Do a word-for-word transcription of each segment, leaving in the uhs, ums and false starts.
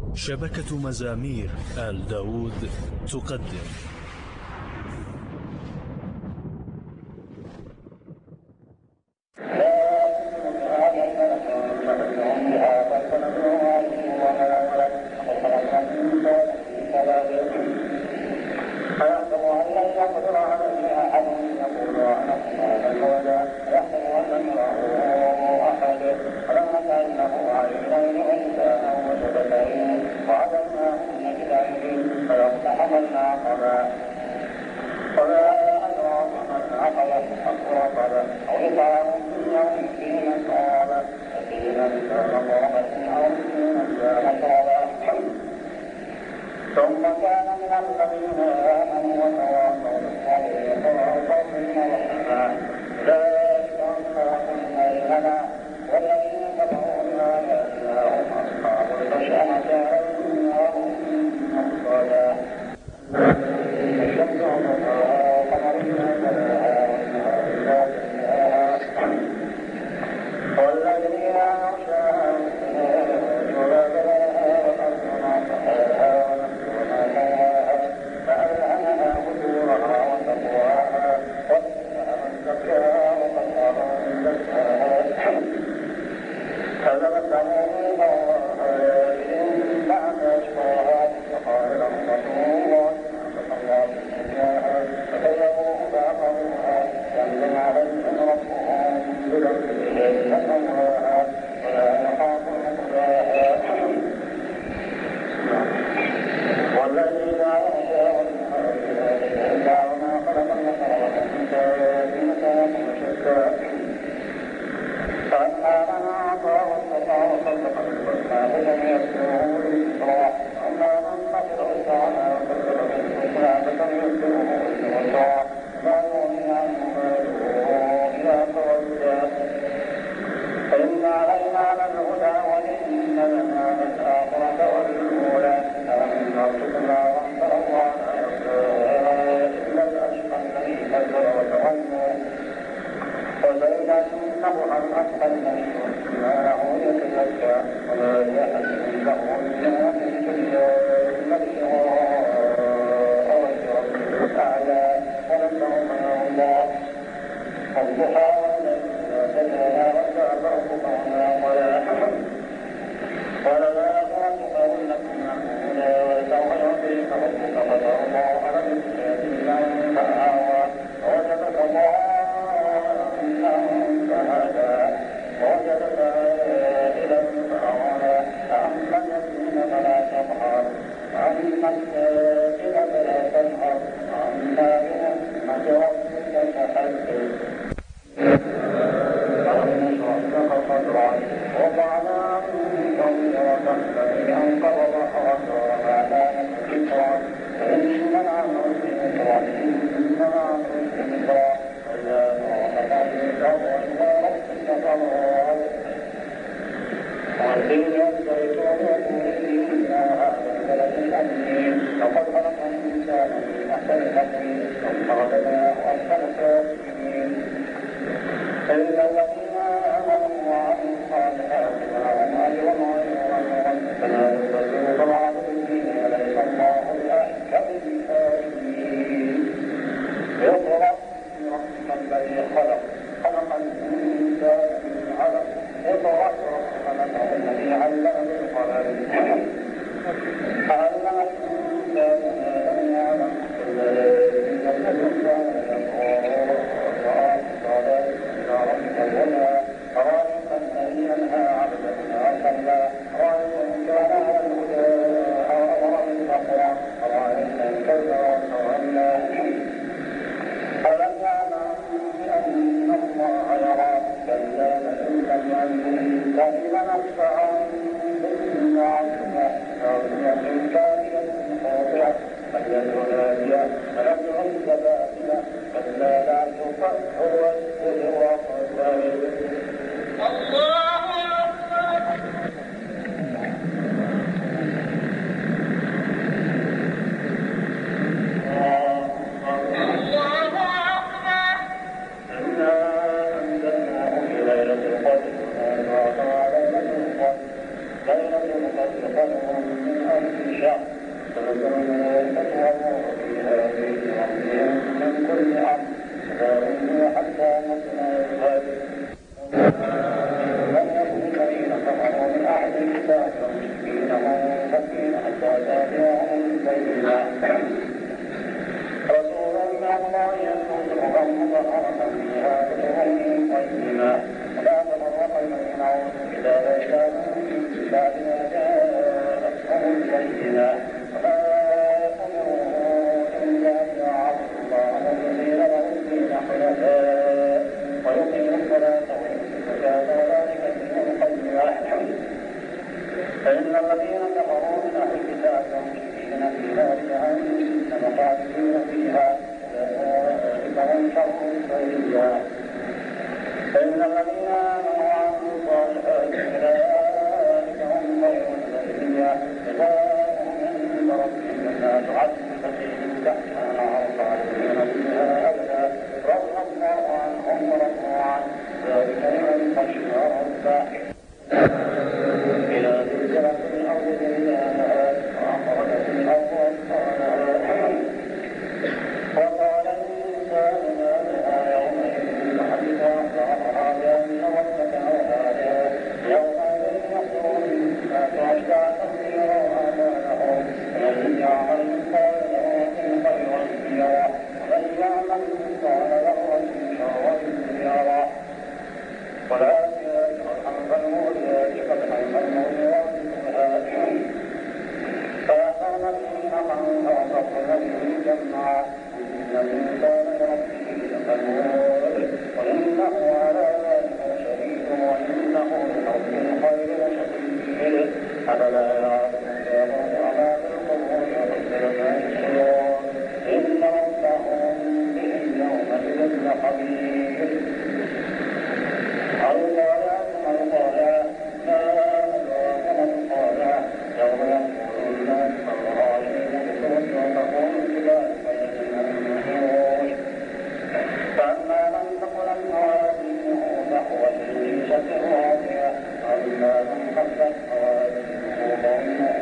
شبكة مزامير آل داود تقدم ثم كان من الذين آمنوا وتواصوا بالصبر وتواصوا بالمرحمة أولئك أصحاب الميمنة والذين كفروا بآياتنا هم أصحاب المشأمة هم مصطلى الشمس وضحاها والقمر إذا تلاها والنهار إذا جلاها والليل إذا يغشاها والسماء وما بناها والأرض وما طحاها فألهمها فجورها وتقواها وألهمها من زكاها وقد خاب من دساها كذبت ثمود قومها بعد أشقاها فقال لهم رسول الله ناقة الله سقياها فكذبوه فعقروها دمدم عليهم ربهم بذنبهم فسواها ولا يخاف عقباها والذي جعل الشيء والنهار إلا وما خلق البشر والأنثى زينة وشتى فأما من أعطى واتقى وصدق بالحسنى فسنيسره لليسرى وأما من بخل واستغنى وكذب بالحسنى فسنيسره للعسرى ما يغني عنه ماله إذا تولى فإن علينا للهدى وإن لنا للآخرة والأولى ألم نرزقنا وأنزل الله إلا الأشقى الذي كذب وتولى وسيجنبها الأتقى الذي يصلى له يتزكى ولا يحزنه إلا في الدنيا إلا ابتغاء وجه ربه الأعلى ونذكر من الله الضحى والليل إذا سجى وجعل ربكما ولا وللآخرة خير لكم من الأولى ولسوف يعطيك ربك فترضى ألم يجدك فآوى ووجدك ضالا فهدى ووجدك عائلا فأغنى فأما اليتيم فلا تقهر وأما السائل فلا تنهر وأما بنعمة ربك فحدث ألم نشرح لك صدرك ووضعنا عنك وزرك الذي أنقض ظهرك ورفعنا لك ذكرك فإن مع العسر يسرا إن مع العسر يسرا فإذا فرغت فانصب وإلى ربك فارغب والتين والزيتون وطور سينين وهذا البلد الأمين لقد خلقنا الإنسان في أحسن تقويم ثم رددناه أسفل سافلين إلا الذين آمنوا وعملوا الصالحات فلهم أجر غير ممنون فلا يبدل طبعا بالدين وليس الله بأحكم الحاكمين اقرأ باسم ربك الذي خلق خلق الإنسان من علق اقرأ ربك الذي علم بالقلم علم الإنسان ما لم يعلم كلا إن الإنسان ليطغى أرأيت الذي ينهى عبدا إذا صلى أرأيت إن كان على الهدى أو أمر بالتقوى أرأيت إن كذب وتولى ألم يعلم بأن الله يرى كلا لئن لم ينته لنفعا بالناصية ناصية كاذبة خاطئة فليدع نادية فندع الزبانية كلا لا تطعه واسجد واقترب الله أكبر. ليلة القدر خير من الشر تنزل الملائكة والروح فيها بإذن ربهم من كل أمر سلام حتى مطلع الفجر لم يكن الذين كفروا من أهل الكتاب والمشركين منفكين حتى تأتيهم البينة رسول من الله يتلو مطهرة فيها كتب قيمة ولا تفرق الذين أوتوا الكتاب إلا من بعد ما جاءتهم البينة وما أمروا إلا ليعبدوا الله مخلصين له الدين حنفاء ويقيموا الصلاة ويؤتوا الزكاة وذلك دين القيمة فإن الذين كفروا من أهل الكتاب والمشركين في نار جهنم خالدين فيها أولئك هم شر البرية فإن الذين آمنوا وعملوا الصالحات أولئك هم خير البرية جزاؤهم عند ربهم جنات عدن تجري من تحتها الأنهار خالدين فيها أبدا رضي الله عنهم ورضوا عنه ذلك لمن خشي ربه إلى زلزلة الأرض زلزالها وأخرجت الأرض أثقالها وقال الإنسان ما لها يومئذ تحدث أخبارها بأن ربك أوحاها يومئذ يصدر الناس أشتاتا ليروا أعمالهم ومن يعمل مثقال ذرة خيرا يره ومن يعمل مثقال ذرة شرا يره والعاديات ضبحا فالموريات قدحا فالموريات قدحا فأثرن به نقعا فوسطن به جمعا إن الإنسان لربه لكنود وإنه على ذلك لشهيد وإنه لحب الخير لشديد أفلا يعلم كيف أعمال القبور وقدر ما يشعرون إن ربهم بهم يومئذ لخبير القارعة القارعة ما أدراك ما القارعة يوم يقول الناس كالغاشيم بصوت وتكون الجبال كالعهن المنفوش فأما من ثقلت موازينه فهو في عيشة راضية وأما من خفت موازينه فأمه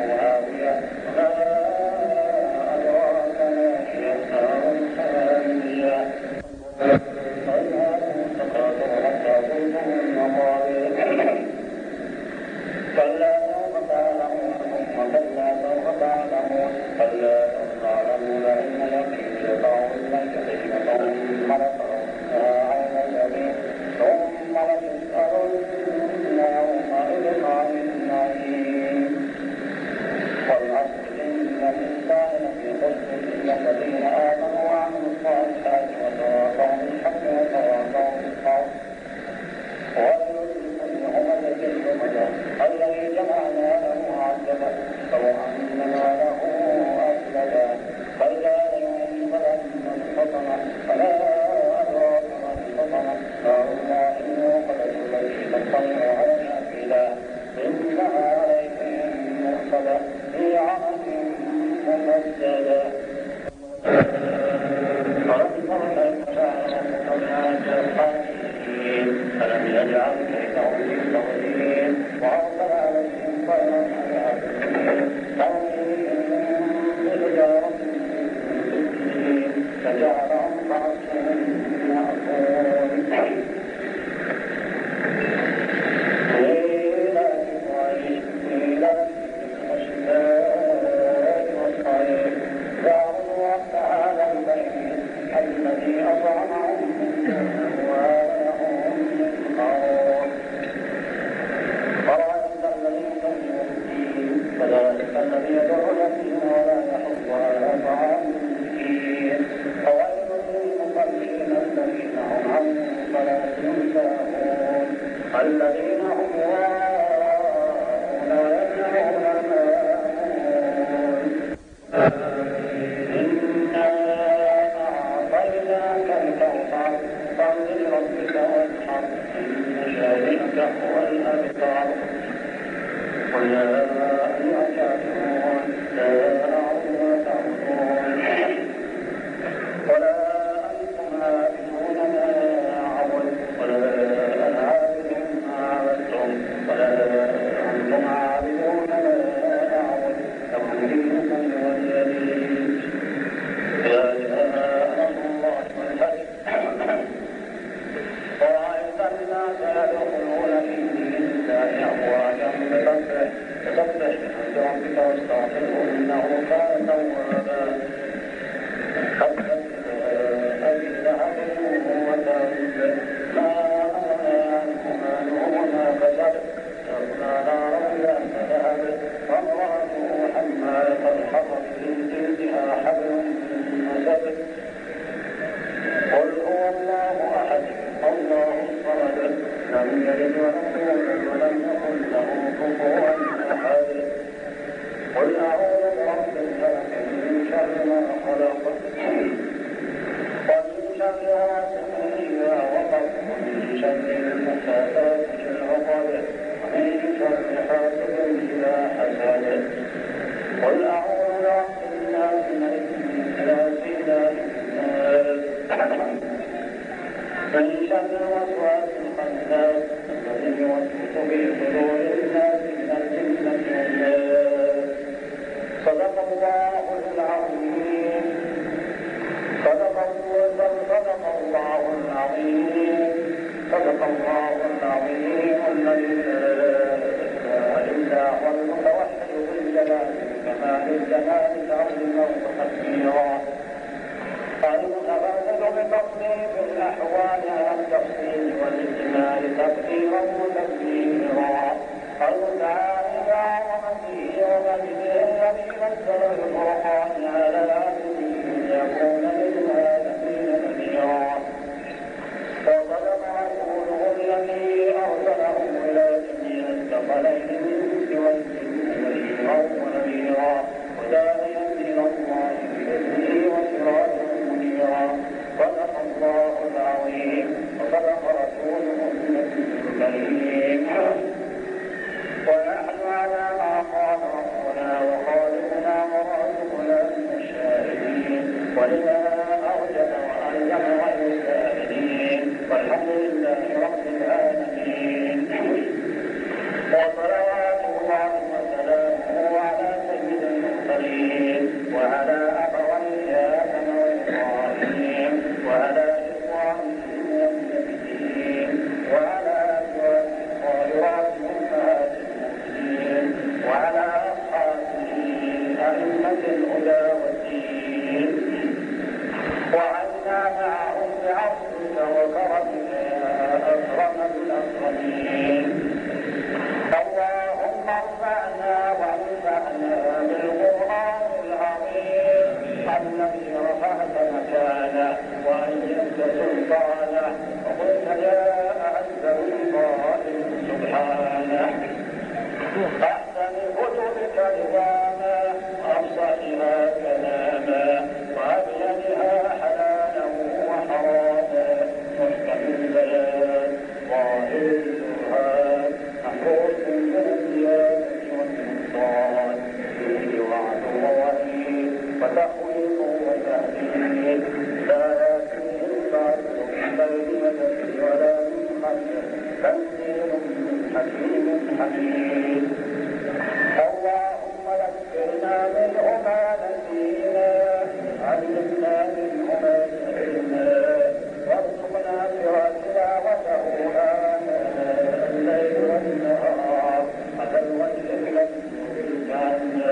فسبح بحمد ربك واستغفره إنه كان توابا. تبت أبي لهب وتب ما أغنى عنه ماله وما كسب يصلى نارا ذات لهب وامرأته حمالة الحطب في جلدها حبل من مسد. قل هو الله أحد الله الصمد لم يلد ولم يولد ولم يكن له كفوا أحد. قل أعوذ برب الفلق من شر ما خلق ومن شر غاسق إذا وقب ومن شر النفاثات في العقد ومن شر حاسد إذا حسد. قل أعوذ برب الناس ملك الناس إله الناس من شر الوسواس الخناس الذي يوسوس في صدور الناس من الجنة والناس. صدق الله العظيم. صدق صدق الله العظيم. صدق الله العظيم الذي لا إله إلا هو المتوحد بالجلال كمال الجلال تعظيما وتكبيرا. المتبادل بتصنيف الأحوال على التفصيل والإجمال تقديرا وتكبيرا. المتعالي بعظمته ومجده الذي نزل الفرقان على عبده ليكون للعالمين نذيرا. وصدق رسوله الذي أرسله إلى جميع الثقلين الإنس والجن بشيرا ونذيرا وداعيا إلى الله بإذنه وسراجا منيرا. صدق الله العظيم وصدق رسوله النبي الكريم. ونحن على ما قال ربنا وخالقنا ورازقنا من الشاهدين ولما أوجب وألزم غير السائلين والحمد لله رب العالمين. وصلوات الله وسلامه على سيد المرسلين وعلى أبويه آدم وإبراهيم وعلى إخوانهم والنبيين وعلى أزواجه الطاهرات أمهات المؤمنين وعلى أصحابه أئمة الهدى والدين وعنا معهم بعفوك وكرمك يا أكرم الأكرمين. اللهم ارفعنا وانفعنا بالقرآن العظيم الذي رفعت مكانه وأيدت سلطانه وقلت يا أعز من قائل سبحانه أحسن كتبك نظاما أفصحها كلاما وأبينها حلالا وحراما محكم البيان ظاهر البرهان محفوظ بالزيادة والنقصان فيه وعد ووعيد وتخويف وتهديد لا يأتيه الباطل من بين يديه ولا من خلفه تنزيل من حكيم حميد. اللهم ذكرنا منه ما نسينا علمنا منه ما جهلنا وارزقنا تلاوته آناء الليل والنهار على الوجه الذي يريدنا.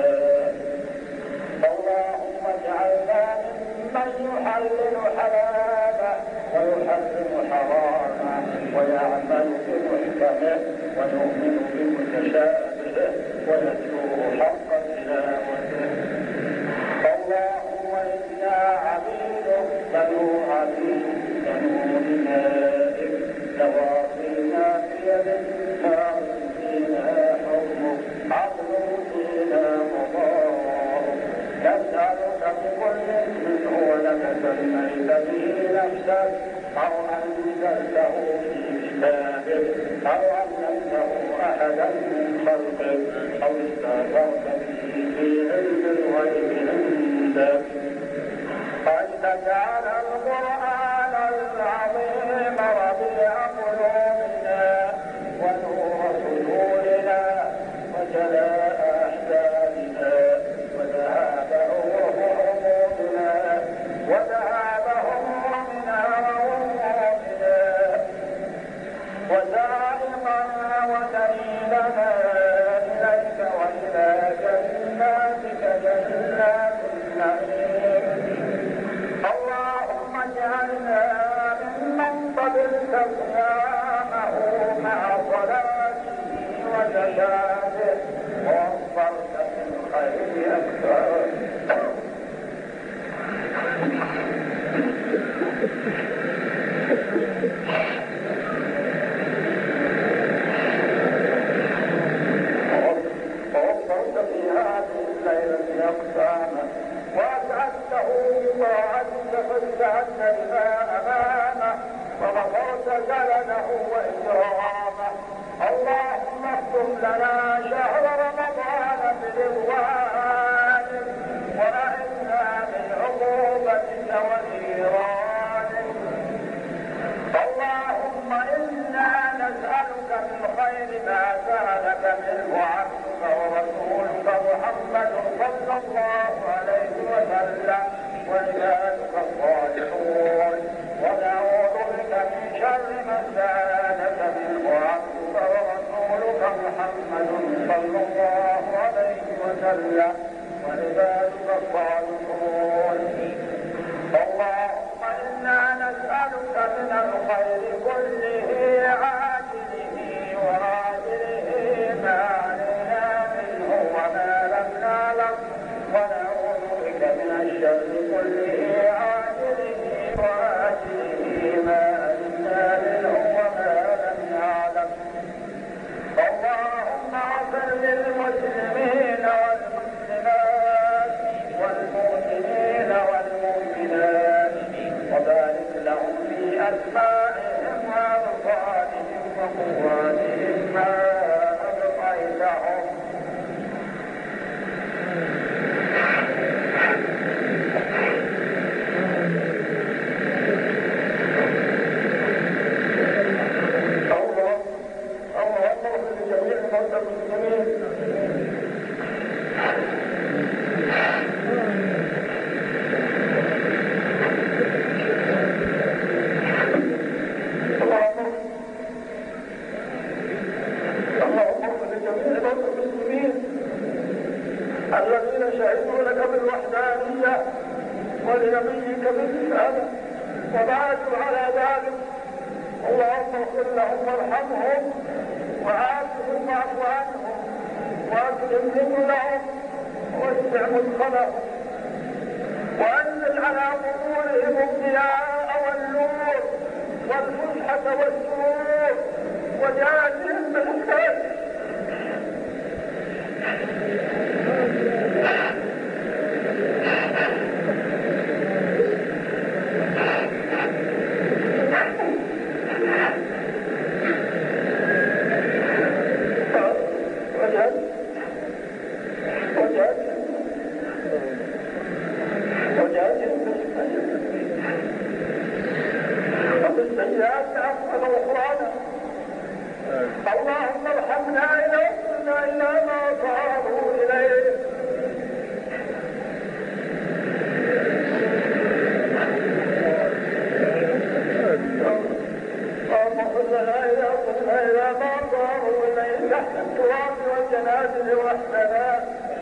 اللهم اجعلنا ممن يحلل حلاله ويحرم حرامه ويعمل بمحكمه ويؤمن بمتشابهه ويتلوه حق تلاوته. اللهم انا عبيدك بنو عبيد بنو إمائك نواصينا بيدك ماض فينا حكمك عدل فينا قضاؤك. نسألك بكل اسم هو لك سميت به نفسك أو أنزلته في كتابك أو علمته أحدا من خلقك أو استأثرت به في علم الغيب عندك أن تجعل القرآن العظيم ربيع قلوبنا ونور صدورنا وجلاء أحزاننا وذهاب همومنا وذهاب همومنا وغمومنا وسائقنا ودليلنا إليك الليل في أقسامه وأسعدته بطاعتك فاستعد لما أمامه وغفرت زلله وإكرامه. اللهم اختم لنا شهر رمضان برضوانك وأعنا من عقوبتك ونيرانك. اللهم إنا نسألك من خير ما سألك منه عبدك ورسولك محمد صلى الله عليه وسلم وعبادك الصالحون، ونعوذ بك من شر ما سألك منه عبدك ورسولك محمد صلى الله عليه وسلم وعبادك الصالحون. اللهم إنا نسألك من الخير كله عاجله وآجله ما علمنا منه وما لم نعلم، ونعوذ بك من الشر كله عاجله وآجله ما علمنا منه وما لم نعلم. اللهم اغفر للمسلمين والمسلمات والمؤمنين والمؤمنات وبارك لهم في أسمائهم وأبصارهم وقواتهم ما أبقيتهم. اللهم اغفر لجميع موتى المسلمين. الذين شهدوا لك بالوحدانية ولنبيك بالرسالة وماتوا على ذلك. اللهم اغفر لهم وارحمهم وعافهم واعف عنهم واكرم نزلهم ووسع مدخلهم وانزل على قبورهم الضياء والنور والفسحة والسرور وجازهم بالخير. اللهم ارحمنا إذا وصلنا إلى ما صاروا إليه. اللهم اغفر لنا إذا وصلنا إلى ما صاروا إليه تحت التراب والجنازل والسلام.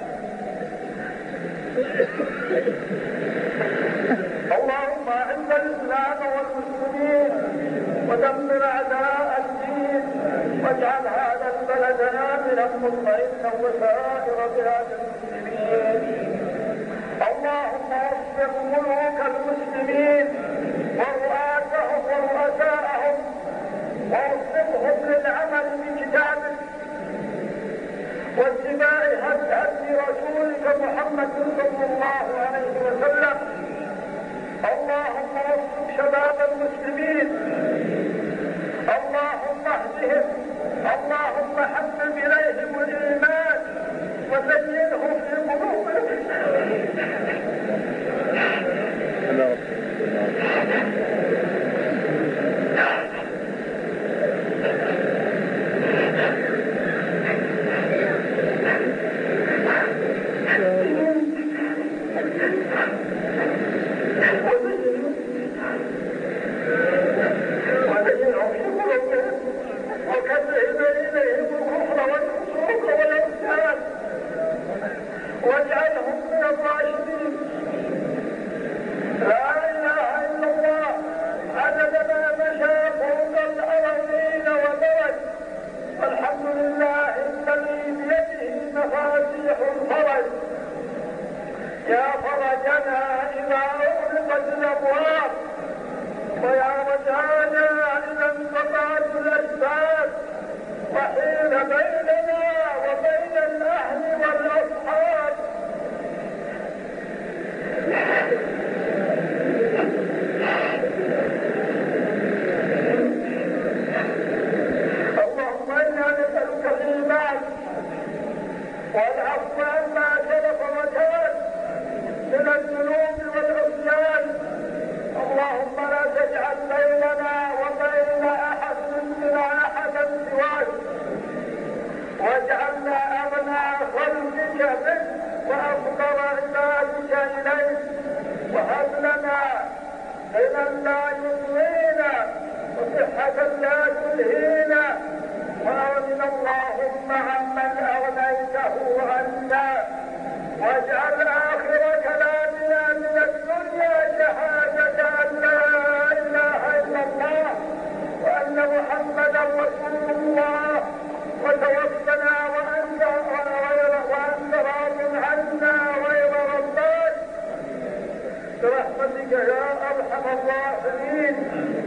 اللهم أعز الإسلام والمسلمين ودمر أعداء الدين واجعل هذا البلد آمنا مطمئنا وسائر بلاد المسلمين. اللهم وفق ملوك المسلمين ورؤاتهم ورؤساءهم ووفقهم للعمل بكتابك واتباع هدي رسولك محمد صلى الله عليه وسلم. اللهم وفق شباب المسلمين. اللهم اهدهم. اللهم حبب اليهم الايمان وزينه في قلوبهم. واجعلهم من الراشدين. لا اله الا الله عدد ما مشى فوق الارضين وبرد. والحمد لله الذي بيده مفاتيح الفرج. يا فرجنا اذا اغلقت الابواب ويا رجانا اذا انقطعت الاسباب وحيل بيننا وبين الاهل والاصحاب عما سبق وكان من الذنوب والعصيان. اللهم لا تجعل بيننا وبين احد منا احدا سواك، واجعلنا اغنى خلقك بك وافقر عبادك اليك، وهب لنا غنى لا يطغينا وصحة لا تلهينا، وأغننا اللهم عمن أغنيته عنا، واجعل آخر كلامنا من الدنيا شهادة أن لا إله إلا الله وأن محمدا رسول الله، وتوفنا وأنت وأنت راض عنا غير ربك برحمتك يا أرحم الراحمين.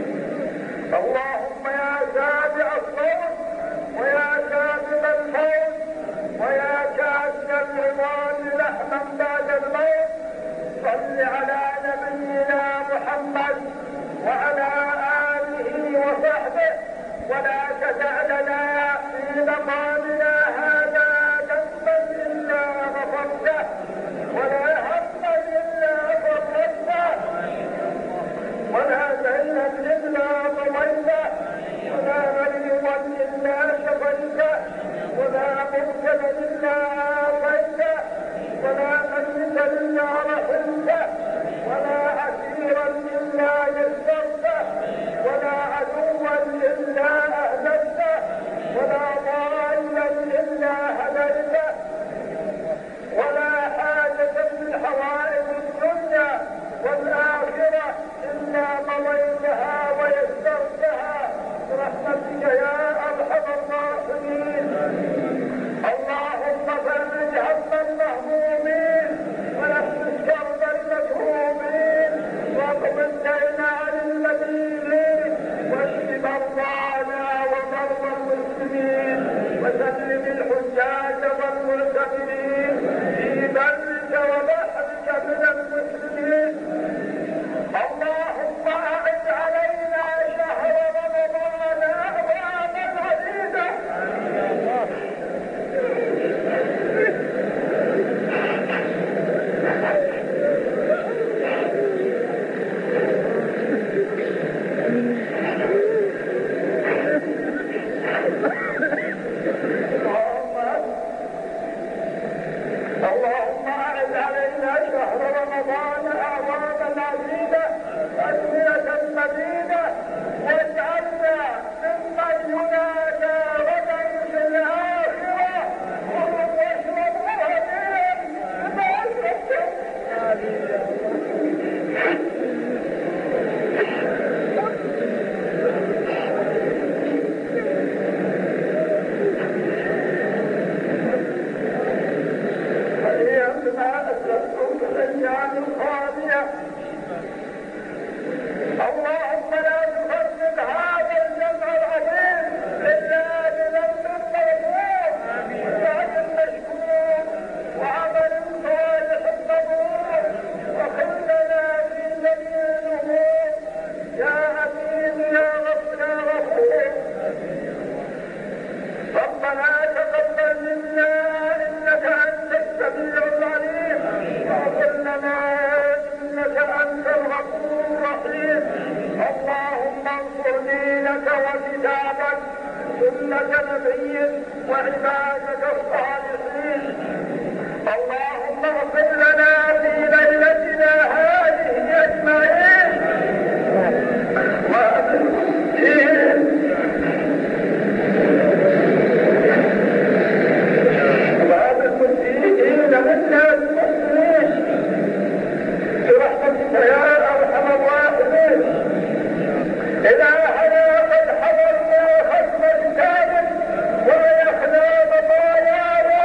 اللهم يا سابع الصوت ويا سابق الفوز ويا كاسر العظام لحما بعد الموت، صل على نبينا محمد وعلى آله وصحبه، ولا تدع لنا في مقامنا هذا ذنبا إلا غفرته ولا هما إلا فرجته ولا دينا إلا قضيته ولا مريضا إلا شفيته ولا مبتلا إلا عافيته ولا ميتا إلا رحمته ولا عسيرا إلا يسرته ولا عدوا إلا أهلكته ولا ضالا إلا هديته ولا حاجة من حوائج الدنيا والآخرة إلا قضيتها ويسرتها برحمتك يا أرحم الراحمين. اللهم فرج هم المهمومين ونفس كرب المكروبين واقض الدين عن المدينين واشف مرضانا ومرضى المسلمين وسلم الحجاج والمعتمرين في برك وبحرك من المسلمين. اللهم أعد علينا شهر رمضان أعواما عديدة اللهم أعد علينا شهر رمضان أعواما عديدة أزمنة مديدة، واجعلنا ممن ينادى غدا في الآخرة كلوا واشربوا هنيئا بما أسلفتم. هنيئا بما أسلفتم في الأيام الخالية. اللهم لا تفرد هذا الجمع العظيم إلا بذنب مغفور وسعي مشكور وعمل صالح مبرور، وخذ لنا في جميع الأمور يا حكيم يا غفور. ربنا تقبل منا إنك أنت السميع العليم، واغفر لنا إنك أنت الغفور الرحيم. اللهم انصر دينك وكتابك سنة نبيك وعبادك الصالحين. اللهم اغفر لنا في ليلتنا هذه أجمعين وأبدين وأبدين منا المسلمين برحمتك يا أرحم الراحمين. إلهنا قد حضرنا ختم كتابك وبلغنا مطايانا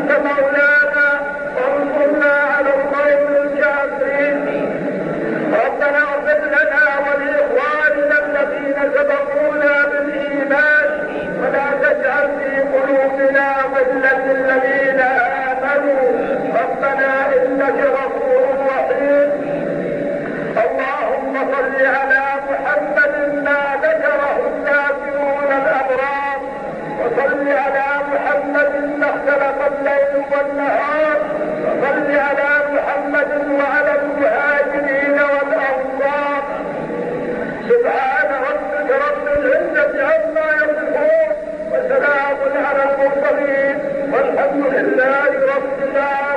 أنت مولانا وانصرنا على القوم الكافرين. ربنا اغفر لنا ولإخواننا الذين سبقونا بالإيمان ولا تجعل في قلوبنا غلا للذين آمنوا ربنا إنك غفور رحيم. اللهم صل على محمد ما ذكره الذاكرون الأبرار، وصل على محمد ما اختلف الليل والنهار، وصل على محمد وعلى المهاجرين والأنصار. سبحان ربك رب العزة عما يصفون وسلام على المرسلين والحمد لله رب العالمين.